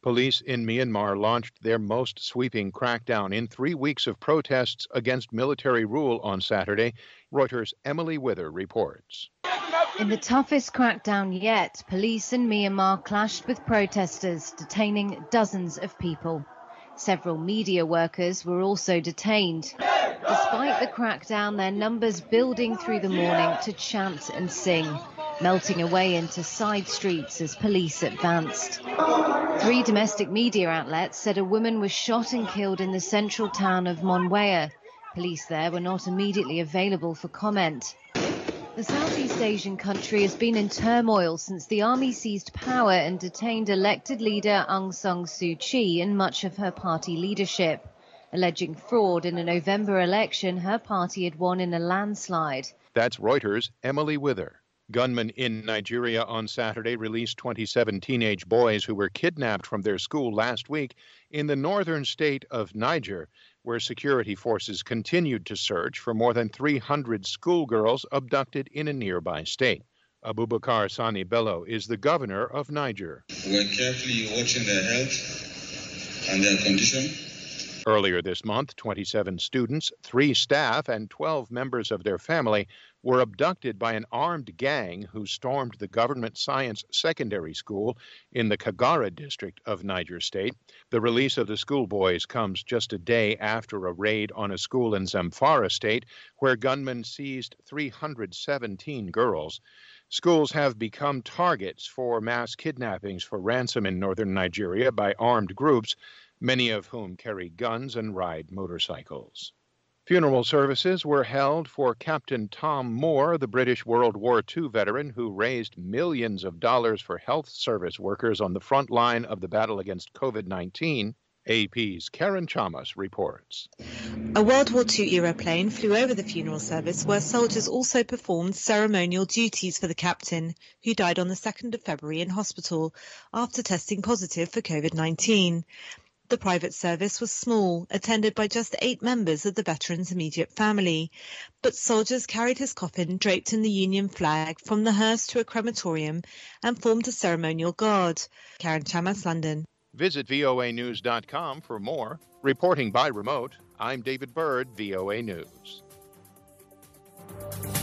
Police in Myanmar launched their most sweeping crackdown in 3 weeks of protests against military rule on Saturday. Reuters' Emily Wither reports. In the toughest crackdown yet, police in Myanmar clashed with protesters, detaining dozens of people. Several media workers were also detained. Despite the crackdown, their numbers building through the morning to chant and sing, melting away into side streets as police advanced. 3 domestic media outlets said a woman was shot and killed in the central town of Monwea. Police there were not immediately available for comment. The Southeast Asian country has been in turmoil since the army seized power and detained elected leader Aung San Suu Kyi and much of her party leadership, alleging fraud in a November election her party had won in a landslide. That's Reuters' Emily Wither. Gunmen in Nigeria on Saturday released 27 teenage boys who were kidnapped from their school last week in the northern state of Niger, where security forces continued to search for more than 300 schoolgirls abducted in a nearby state. Abubakar Sani Bello is the governor of Niger. We're carefully watching their health and their condition. Earlier this month, 27 students, 3 staff, and 12 members of their family were abducted by an armed gang who stormed the government science secondary school in the Kagara district of Niger State. The release of the schoolboys comes just a day after a raid on a school in Zamfara State, where gunmen seized 317 girls. Schools have become targets for mass kidnappings for ransom in northern Nigeria by armed groups, many of whom carry guns and ride motorcycles. Funeral services were held for Captain Tom Moore, the British World War II veteran who raised millions of dollars for health service workers on the front line of the battle against COVID-19. AP's Karen Chamas reports. A World War II aeroplane flew over the funeral service where soldiers also performed ceremonial duties for the captain, who died on the 2nd of February in hospital after testing positive for COVID-19. The private service was small, attended by just 8 members of the veteran's immediate family. But soldiers carried his coffin draped in the Union flag from the hearse to a crematorium and formed a ceremonial guard. Karen Chamas, London. Visit voanews.com for more. Reporting by remote, I'm David Bird, VOA News.